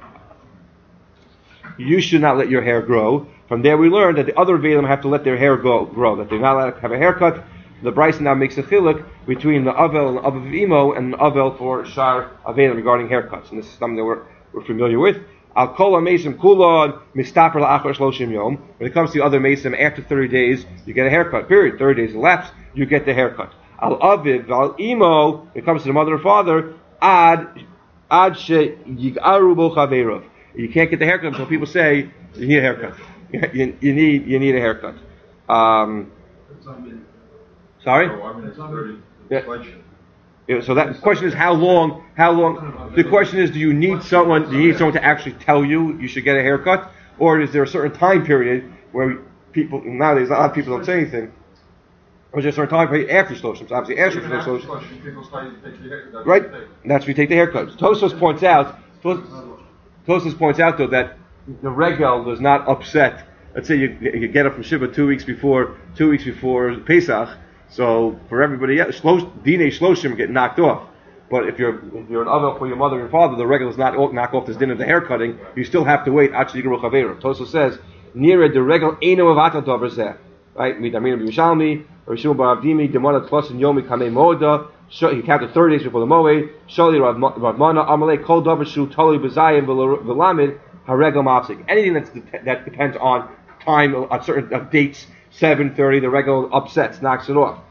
Speaker 1: You should not let your hair grow. From there we learned that the other Vedim have to let their hair go, grow, that they're not allowed to have a haircut. The Bryce now makes a chiluk between the Avel and the Aviv Imo and the Avel for Shar Avedim regarding haircuts. And this is something that we're, we're familiar with. Al kol ha-mesim kulon mistaper la'achar shloshim yom. When it comes to the other mesim, after thirty days, you get a haircut. Period. thirty days elapsed, you get the haircut. Al Aviv, al Imo, when it comes to the mother and father, ad, ad she yigaru bo chaverov. You can't get the haircut until people say, you need a haircut. You, you need you need a haircut. Um, sorry?
Speaker 4: Oh, I mean, it's thirty.
Speaker 1: Yeah. Yeah, so that the question is how long? How long? The question is, do you need someone? Do you need someone to actually tell you you should get a haircut, or is there a certain time period where people nowadays a lot of people don't say anything, or is there a certain time period after Shloshim? So obviously after Shloshim, right? That's when you take the haircut. Tosfos points out. Tosfos points out though that the regel does not upset. Let's say you, you get up from Shiva two weeks before two weeks before Pesach. So for everybody else, Dinei Shloshim get knocked off. But if you're if you're an Avel for your mother and father, the regel does not knock off this din of the hair cutting. You still have to wait. Actually, Tosfos says near the regel eino avatal davar right? Midamina b'Yushalmi or Shimon bar Avdimi demonat plus and yomi kamei moda. He counted thirty days before the moed. Shali Rav Mana Amalei kol davar shu toli b'zayim v'lamid. Haregel mafsik. Anything that's de- that depends on time, on certain uh, dates, seven thirty, the regel upsets, knocks it off.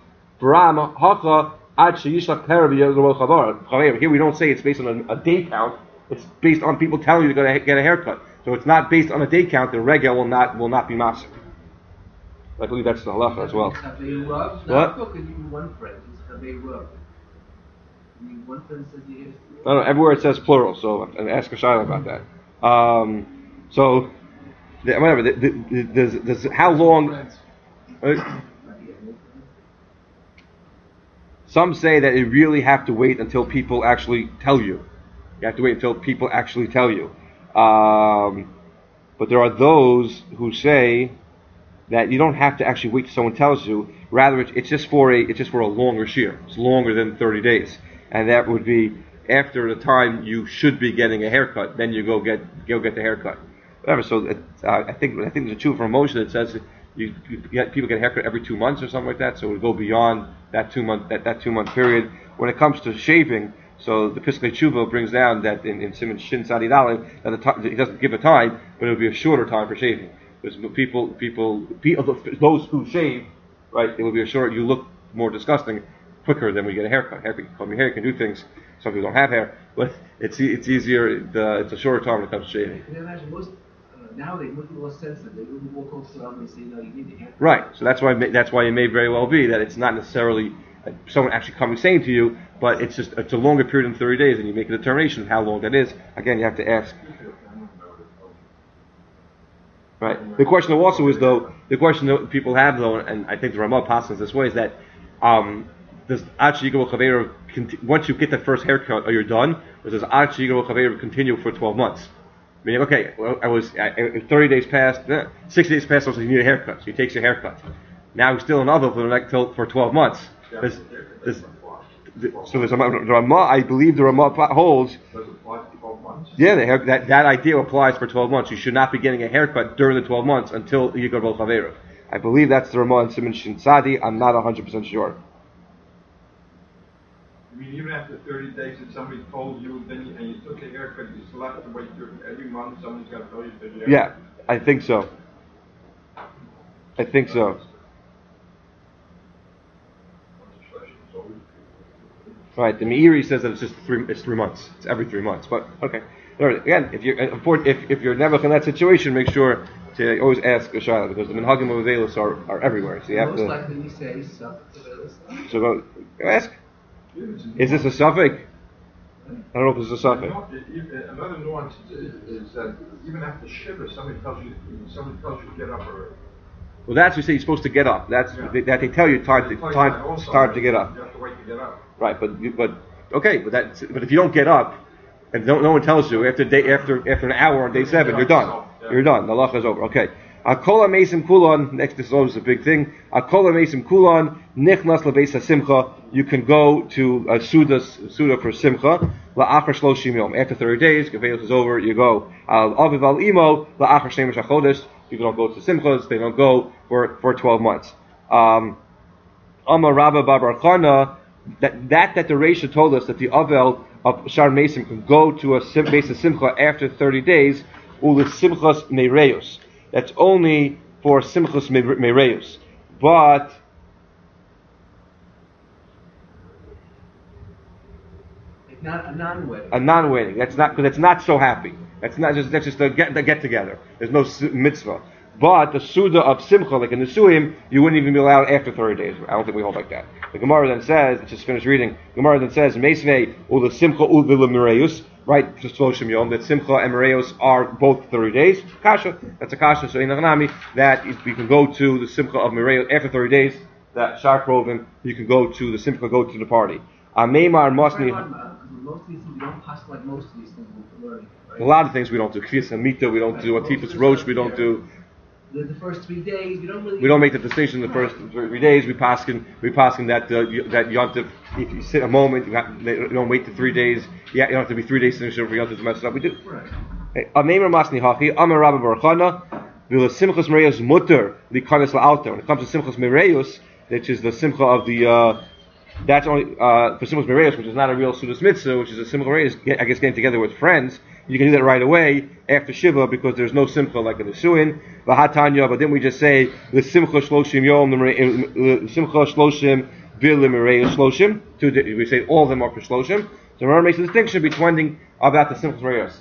Speaker 1: Here we don't say it's based on a, a day count. It's based on people telling you they're going to get a haircut. So it's not based on a day count. The regel will not will not be mafsik. I believe that's the halacha as well. What?
Speaker 3: One friend. One friend says you.
Speaker 1: No, no. Everywhere it says plural. So ask a shayla about that. Um, so, the, whatever. The, the, the, there's, there's, how long? Uh, some say that you really have to wait until people actually tell you. You have to wait until people actually tell you. Um, but there are those who say that you don't have to actually wait till someone tells you. Rather, it's, it's just for a it's just for a longer shear. It's longer than thirty days, and that would be. After the time you should be getting a haircut, then you go get go get the haircut. Whatever. So it, uh, I think I think there's a true from Moshe that says you, you get people get a haircut every two months or something like that. So it would go beyond that two month that, that two month period. When it comes to shaving, so the Piskei Tshuva brings down that in, in Siman Shin Sadi Dalet that the t- he doesn't give a time, but it would be a shorter time for shaving. Because people people people those who shave, right, it will be a short. You look more disgusting quicker than we get a haircut. Hair, comb your hair, you can do things. Some people don't have hair, but it's it's easier. The, it's a shorter time when it comes to shaving.
Speaker 3: Can you imagine most uh, nowadays most people are sensitive. They wouldn't walk close to them and say, "No, you need the hair."
Speaker 1: Right. So that's why that's why it may very well be that it's not necessarily someone actually coming saying to you, but it's just it's a longer period than thirty days, and you make a determination of how long that is. Again, you have to ask. Right. The question also is though the question that people have though, and I think the Ramah passes this way is that. Um, Does Ad Sheyigro Chaveirav once you get that first haircut, or you're done? Or does Ad Sheyigro Chaveirav continue for twelve months? Meaning, okay, well, I was I, thirty days passed, eh, sixty days passed, so you need a haircut. So he takes a haircut. Now he's still in Adel for the next till for twelve months. There's, there's, so there's a the Ramah. I believe the Ramah holds.
Speaker 4: Does it apply to twelve months?
Speaker 1: Yeah, the hair, that that idea applies for twelve months. You should not be getting a haircut during the twelve months until Yigro Chaveirav. I believe that's the Ramah and Simon Shin Tzadi. I'm not one hundred percent sure.
Speaker 4: I mean, even after thirty days, if somebody told you, then you, and you took a haircut, you still have to wait your, every month. Somebody's got to tell you to take a haircut.
Speaker 1: Yeah, I think so. I think so. Right. The Meiri says that it's just three. It's three months. It's every three months. But okay. Again, if you're if if you're never in that situation, make sure to always ask a shayla because the minhagim of Avelis are, are everywhere. So you have
Speaker 3: Most
Speaker 1: to.
Speaker 3: likely we say suffix.
Speaker 1: So go, go ask. Is this a suffix? I don't know if this is a suffix.
Speaker 4: Another nuance is, is that even after shiva, somebody tells you somebody tells you to get up already.
Speaker 1: Well, that's we say you're supposed to get up. That's
Speaker 4: Yeah.
Speaker 1: they, that they tell you time to time
Speaker 4: Also,
Speaker 1: time to get up.
Speaker 4: You have to wait to get up.
Speaker 1: Right, but you- but okay, but that but if you don't get up and no, no one tells you after day after after an hour on day seven, you're done. You're done. The halacha is over. Okay. Akola mesim kulon. Next, this is always a big thing. Akola mesim kulon nichnas lebeis simcha. You can go to a suda suda for simcha la'achar shloshim yom. After thirty days, Gavelos is over. You go al aviv al imo la'achar shneim shachodesh. People don't go to simchas. They don't go for for twelve months. Um, Amar Rabba Bar Chana. That that that the Reisha told us that the Avel of Shar Mesim can go to a sim, base of Simcha after thirty days, ul Simchas Meireus. That's only for Simchas Meireus. But
Speaker 3: It's not a non-wedding.
Speaker 1: a non-wedding, that's not because it's not so happy. That's not just that's just a get the get together. There's no s- mitzvah. But the Suda of Simcha, like in the Suim, you wouldn't even be allowed after thirty days. I don't think we hold like that. The Gemara then says, just finished reading, Gemara then says, Meisvei ul the Simcha ul the Mireus, right, just Shloshim Yom, that Simcha and Mireus are both thirty days. Kasha, that's a Kasha, so in Aghnami, that you can go to the Simcha of Mireus after thirty days, that Shar Krovim, you can go to the Simcha, go to the party. Ameimar Mosni,
Speaker 3: Most of these things, we don't pass like most of these things we're learning. Right?
Speaker 1: a lot of things we don't do. Kviyas Hamita, we don't do. Atifas Rosh, we don't do.
Speaker 3: The, the first three days, we don't really.
Speaker 1: We don't make the distinction in the first three days. We paskin, we paskin that uh, you- that yontif. If you sit a moment, you, have, you don't wait to three days. Yeah, you don't have to be three days sitting for yontif to mess it up. We do.
Speaker 3: Right.
Speaker 1: Ameimer masni hachi amar Rabba Barachana v'le simchas mereus mutter likanis la'alter. When it comes to simchas mereus, which is the simcha of the. Uh, that's only uh, for simchas mereus, which is not a real sudas mitzvah, which is a simcha mereus. I guess getting together with friends. You can do that right away after Shiva because there's no simcha like in the Suin. V'hatanya, but then we just say the simcha shloshim yom, the simcha shloshim vil l'mireus shloshim. We say all of them are for shloshim. So remember, makes a distinction between about the simcha mereus.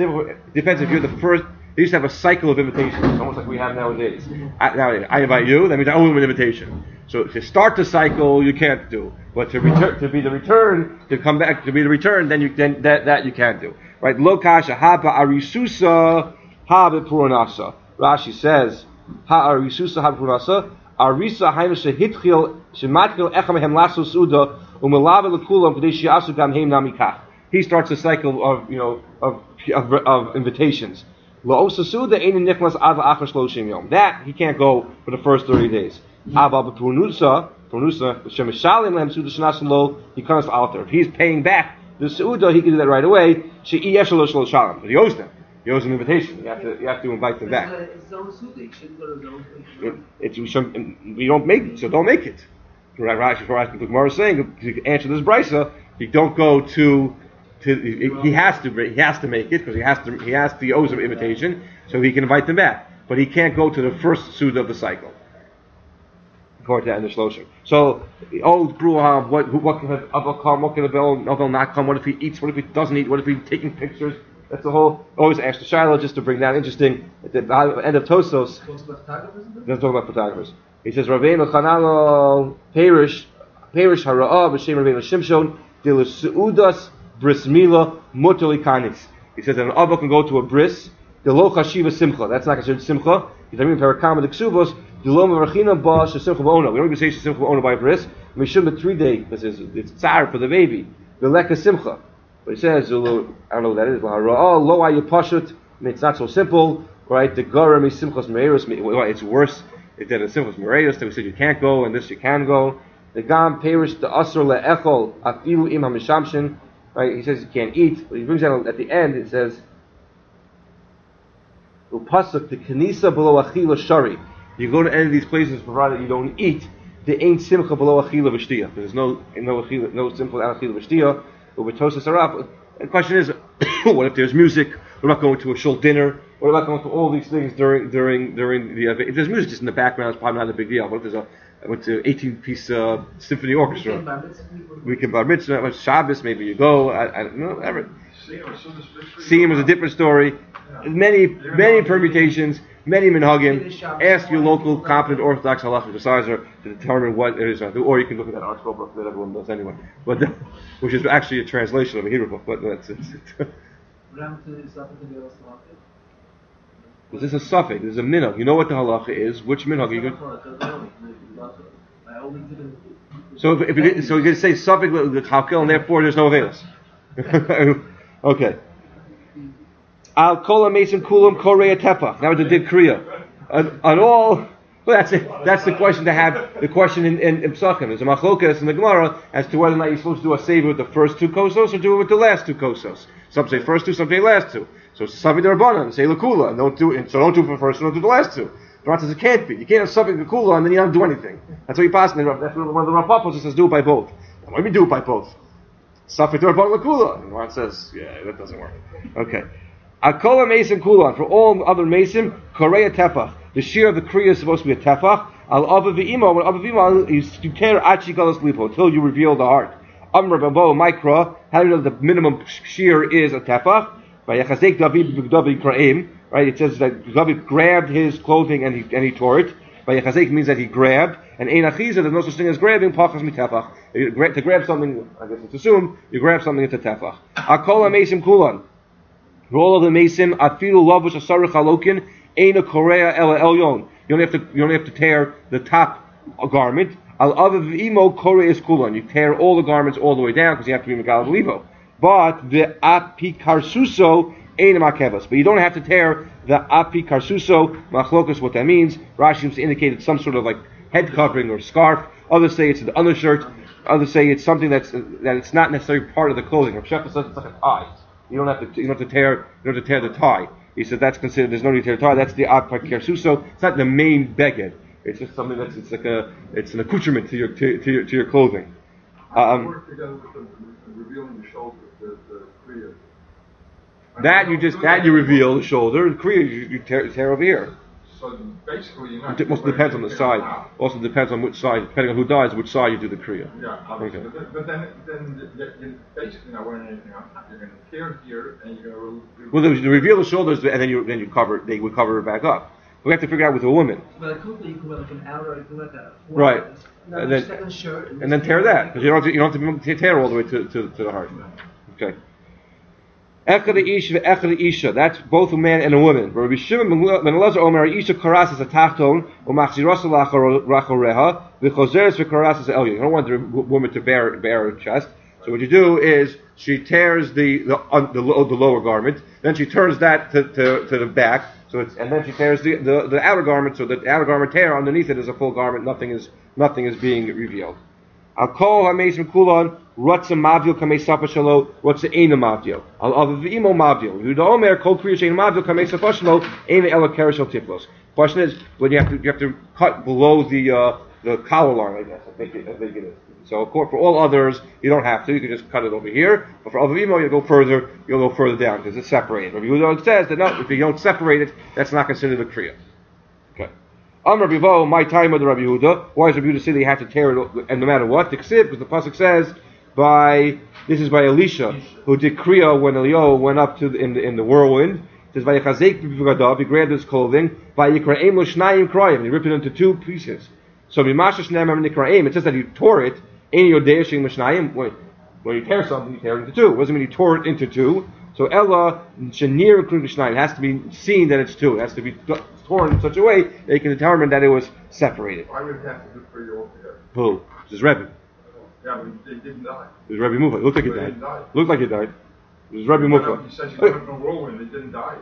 Speaker 1: It depends if you're the first. They used to have a cycle of invitations, almost like we have nowadays. I, nowadays, I invite you, that means I owe you an invitation. So to start the cycle, you can't do. But to return, to be the return, to come back, to be the return, then you then that that you can do. Right? Lo kasha haba arisusa haba puranasa. Rashi says ha arisusa haba puranasa. Arisa hainu shehitchil shematchil echem hem lasu suda umelave lekulam k'dei shiasu gam heim namikach. He starts a cycle of you know of of, of invitations. Lo osasuda ein nichlas ad la'achar shloshim yom. That he can't go for the first thirty days. Ava b'purunusa, purunusa shemishalim lehem suda shnasim lo yikanas alter. If he's paying back the suda, he can do that right away. She'i yeshalo shlo shalom, but he owes them. He owes them an invitation. You have to you have to invite them back.
Speaker 3: It's his own suit. He shouldn't go to his own
Speaker 1: It, it's we shouldn't- we don't make it, so don't make it. Rashi, Rashi, the Gemara is saying to answer this brisa, you don't go to. To, he, he has to he has to make it because he has to he has to he owes them an invitation so he can invite them back, but he can't go to the first suda of the cycle. According to that in the Shloshim. So oh Bruham, what what can Abel come? What can Abel not come? What if he eats? What if he doesn't eat? What if he's taking pictures? That's the whole. Always ask the Shiloh just to bring that interesting. At the end of Tosos,
Speaker 3: Talks about photographers. isn't it?
Speaker 1: doesn't talk about photographers. He says Raveinu Chanalo Perish Perish Hara'ah b'Shem Raveinu Shimshon Dil Seudas Bris Mila Mutali Kanis. He says that an Abba can go to a bris, the Lo Chashiva Simcha. That's not considered Simcha. He's talking about Parakama the Ksuvos, the Lo Marachina Ba Shesimcha Ba'ona. We don't even say Shesimcha Ba'ona by a bris. Mishum the three day, this is, it's tsar for the baby. The Leka Simcha. But he says, I don't know what that is. Hara'ah Lo Ayapashut. I mean, it's not so simple, right? The Gara Mi Simchas Meirus. It's worse than the Simchas Meirus that we said you can't go, and this you can go. The Gam Perish the Asr Le'echol Afilu Im HaMishamshin. Right, he says he can't eat, but he brings out at the end. It says, "Upasuk the Kenisa below Achila Shari." You go to any of these places, provided you don't eat. There ain't simcha below achila v'shtiya. There's no no achila, no simple achila v'shtiya. Ubetosis araf. The question is, what if there's music? What about going to a shul dinner? What about going to all these things during during during the event? If there's music just in the background, it's probably not a big deal. What if there's a I went to eighteen-piece uh, symphony orchestra? Weekend bar mitzvah. Weekend Shabbos, maybe you go. I, I don't know. Ever. Seeing is a different story. Many many permutations. Many minhagim. Ask your local competent Orthodox halachic decider to determine what it is going to do, or you can look at that article book that everyone does anyway, but the, which is actually a translation of a Hebrew book. But that's it. Is this a suffix? This is a minhag. You know what the halacha is? Which minhag you can? So if, if you so you're going to say suffix the hakel, and therefore there's no aveilus. Okay. Al kol mason kulam korei tepa. That was the did kriya. On, on all, well, that's it. That's the question to have. The question in in, in Psachim. There's a machlokas in the Gemara as to whether or not you're supposed to do a savor with the first two kosos or do it with the last two kosos. Some say first two, some say last two. So savi derbanan, say lakula, and don't do it. So don't do it for the first, and don't do the last two. The Rat says it can't be. You can't have savi lakula and then you don't do anything. That's what you pass. That's what one of the Rapapos says. Do it by both. Why do we do it by both? Savi derbanan lakula. And the Rat says, yeah, that doesn't work. Okay. Akola mason kulan for all other mason korea tefach. The shear of the kriya is supposed to be a tefach. Al ava v'imo when ava v'imo you tear achi galas lipo until you reveal the heart. Amr babo mikra. How do you know the minimum shear is a tefach? By Yachazek David b'gdavi kraim. Right? It says that David grabbed his clothing and he and he tore it. By Yachazek means that he grabbed. And ein achiza, there's no such thing as grabbing. Pachas mitefach. To grab something, I guess it's assumed you grab something into tefach. Akola mason kulan. For all of the mason, afilu lavush asarich halokin, eina korea ela elyon. You only have to you only have to tear the top garment. Al aviv imo korea is kulan. You tear all the garments all the way down because you have to be megal levo. But the apikarsuso eina makevas. But you don't have to tear the apikarsuso. Machlokas, what that means. Rashi seems to indicate it's some sort of like head covering or scarf. Others say it's an undershirt. Others say it's something that's that it's not necessarily part of the clothing. Rav Sheffer says it's like a tie. You don't have to. You don't have to tear. You don't have to tear the tie. He said that's considered. There's no need to tear the tie. That's the apakirsuso. It's not the main beged. It's just something that's. It's like a. It's an accoutrement to your to, to your to your clothing. Um,
Speaker 4: work together with the, revealing the shoulder, the, the kriya.
Speaker 1: That you just that you reveal the shoulder. The kriya you, you tear, tear over here.
Speaker 4: So basically, you're not.
Speaker 1: It also depends on the side.
Speaker 4: Out.
Speaker 1: Also depends on which side. Depending on who dies, which side you do the kriya.
Speaker 4: Yeah, obviously.
Speaker 1: Okay.
Speaker 4: But, but then, then you're basically not wearing anything on top. You're going to tear here, and you're going to.
Speaker 1: Well, you reveal the shoulders, and then you then you cover. They would cover it back up. We have to figure out with a woman.
Speaker 3: But a couple you can wear like an outer, you can wear like a
Speaker 1: right,
Speaker 3: and
Speaker 1: then
Speaker 3: second shirt, and,
Speaker 1: and then tear that because you don't have to, you don't have to tear all the way to to, to the heart. Okay. Echad isha echad isha. That's both a man and a woman. Rabbi Shimon ben Elazar Omer isha karas as a tachton u'machziras lachareha v'chozeres v'karas as elyon. You don't want the woman to bare bare her chest. So what you do is she tears the the uh, the, the lower garment, then she turns that to, to, to the back. So it's and then she tears the, the, the outer garment. So the outer garment tear underneath it is a full garment. Nothing is nothing is being revealed. Al kol hamesim kulon rotza mavil kamei safa shalo rotza eina mavil al avivimo mavil Yehuda Omer kol kriya shein mavil kamei safa shalo eina ela kerishal tiflos. Question is when you have to you have to cut below the uh, the collar line. I guess I think it, I think it is. So of course for all others you don't have to. You can just cut it over here. But for avivimo you go further. You'll go further down because it's separated. Rabbi Yehuda says that no, if you don't separate it, that's not considered a kriya. Okay. Amr Bivo, my time of the Rabbi Yehuda. Why does Rabbi Yehuda say that you have to tear it, and no matter what? The ksiv, because the pasuk says, by this is by Elisha, who did kriya when Eliyahu went up to the, in the in the whirlwind. It says by Yechazek b'vgadav, he grabbed his clothing. By Yikraim lo shnayim krayim, he ripped it into two pieces. So b'masha shnayim nikraim, it says that he tore it. Ein yodei shem shnayim. When you tear something, you tear it into two. It doesn't mean he tore it into two. So Ella shenir kru shnayim, it has to be seen that it's two. It has to be torn in such a way that you can determine that it was separated.
Speaker 4: Why would it have to do for you altogether?
Speaker 1: Who? This is Rebbe.
Speaker 4: Yeah, but they didn't die.
Speaker 1: This is Rebbe Mufa. It looked like he
Speaker 4: They
Speaker 1: died.
Speaker 4: didn't die.
Speaker 1: Looked like he died. This is Rebbe Mufa.
Speaker 4: He says he went from a whirlwind. They didn't die.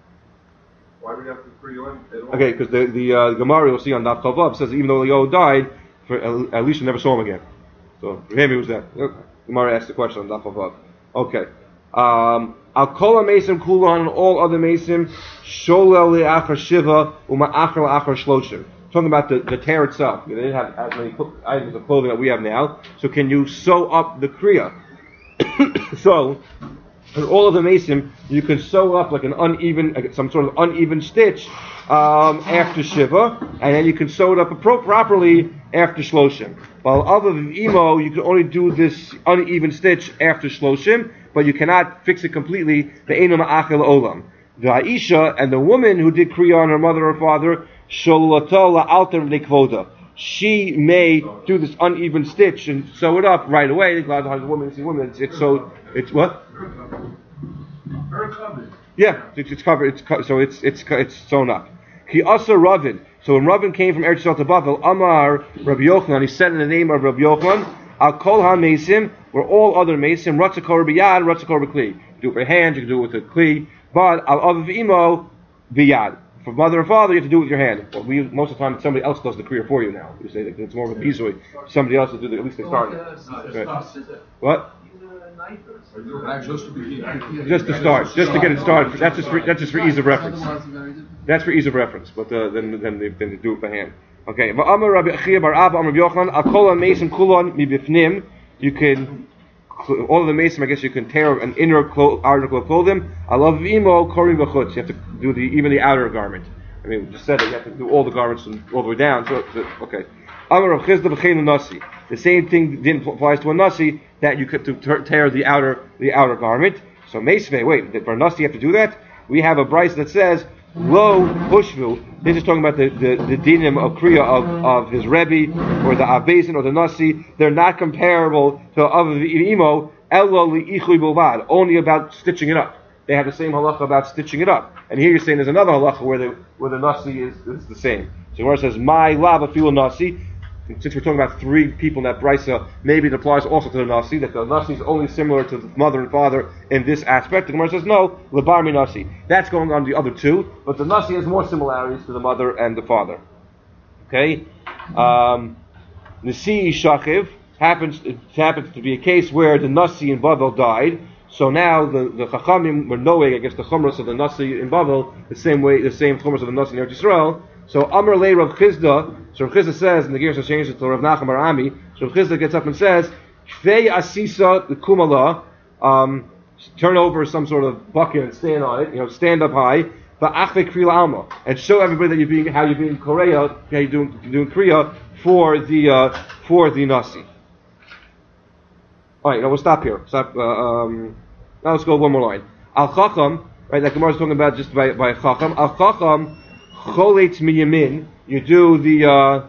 Speaker 4: Why would you have to free you in at all?
Speaker 1: Okay, because the the uh, Gemara you'll see on Daf Chavav says even though Eliyahu died, for Elisha never saw him again. So for him he was there. Gemara asked the question on Daf Chavav. Okay. Um, Al kol mason kulan and all other mason sholel le'achar shiva u'ma'achar le'achar shloshim. talking about the, the tear itself. They didn't have as many items of clothing that we have now. So can you sew up the kriya? So, in all of the mason, you can sew up like an uneven, some sort of uneven stitch um, after Shiva, and then you can sew it up appro- properly after Shloshim. While other than Imo, you can only do this uneven stitch after Shloshim, but you cannot fix it completely. The Eino Ma'achel Olam. The Aisha and the woman who did Kriya on her mother or father, Sholoto La'alter Likvoda. She may do this uneven stitch and sew it up right away. A lot of women see women. It's, it's so. It's what?
Speaker 5: Her covered.
Speaker 1: Yeah, it's, it's covered. It's co- so it's it's it's sewn up. He also Ravin. So when Ravin came from Eretz Yisrael to Bavel, Amar Rabbi Yochanan, he said in the name of Rabbi Yochanan, Al Kol HaMesim, where all other Mesim, Ratzakor B'Yad, Ratzakor B'Kli. You do it with your hands, you can do it with a Kli, but Al Aviv Imo B'Yad. For mother and father, you have to do it with your hand. Well, we most of the time somebody else does the Kriya for you now. You say that it's more of a piece of somebody else will do it. At least they started. Right. What?
Speaker 4: Just to begin.
Speaker 1: Just to start, just to get it started. That's just for, that's just for ease of reference. That's for ease of reference. But uh, then then they, then they do it by hand. Okay. Va'amar Rabbi Achia bar Abba Amar Rabbi Yochanan Akol HaMesim Kulon Mibifnim. You can all of the mason. I guess you can tear an inner clo- article of clothing. Alav Imo Kori V'chutz. You have to do the even the outer garment. I mean, we just said that you have to do all the garments from all the way down. So, so okay. Amar Rav Chizda B'chein Nasi. The same thing didn't applies to a nasi that you could to tear the outer the outer garment. So meisvei, wait, for a nasi you have to do that. We have a brayso that says lo hushvu. This is talking about the the, the dinim of kriya of, of his rebbe or the abeizin or the nasi. They're not comparable to other imo elo liichui bulvad. Only about stitching it up. They have the same halacha about stitching it up. And here you're saying there's another halacha where the where the nasi is, is the same. So Gemara says my lava fiul nasi. Since we're talking about three people in that brisa, maybe it applies also to the nasi, that the nasi is only similar to the mother and father in this aspect. The Gemara says, no, lebarmi nasi. That's going on the other two, but the nasi has more similarities to the mother and the father. Okay? Um, Nasi Shachiv happens, it happens to be a case where the nasi in Bavel died, so now the, the Chachamim were knowing against the chumras of the nasi in Bavel, the same way, the same chumras of the nasi in Eretz Yisrael. So Amar Le Rav Chizda, so Rav Chizda says, and the Gershon changes it to Rav Nachman bar Ami, so Rav Chizda gets up and says, Shvei Asisa the Kumala, um, turn over some sort of bucket and stand on it, you know, stand up high, Ba'achve Kriya Alma, and show everybody that you're being, how you're being Korea, how you're doing, you're doing Kriya for the, uh, for the Nasi. Alright, now we'll stop here. Stop, uh, um, now let's go one more line. Al Chacham, right, like Gemara is talking about just by, by Chacham, Al Chacham, Choletz miyamin, you do the uh,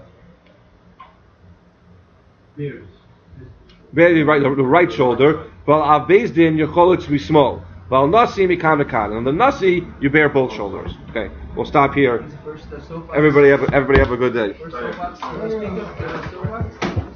Speaker 5: Beers.
Speaker 1: the right, the right shoulder. While al bezdin, your choletz be small. While nasi mikan mikan, on the nasi you bear both shoulders. Okay, we'll stop here.
Speaker 3: First, uh, soapbox.
Speaker 1: Everybody have a, everybody have a good day.
Speaker 3: First soapbox, uh, speak up, uh, soapbox.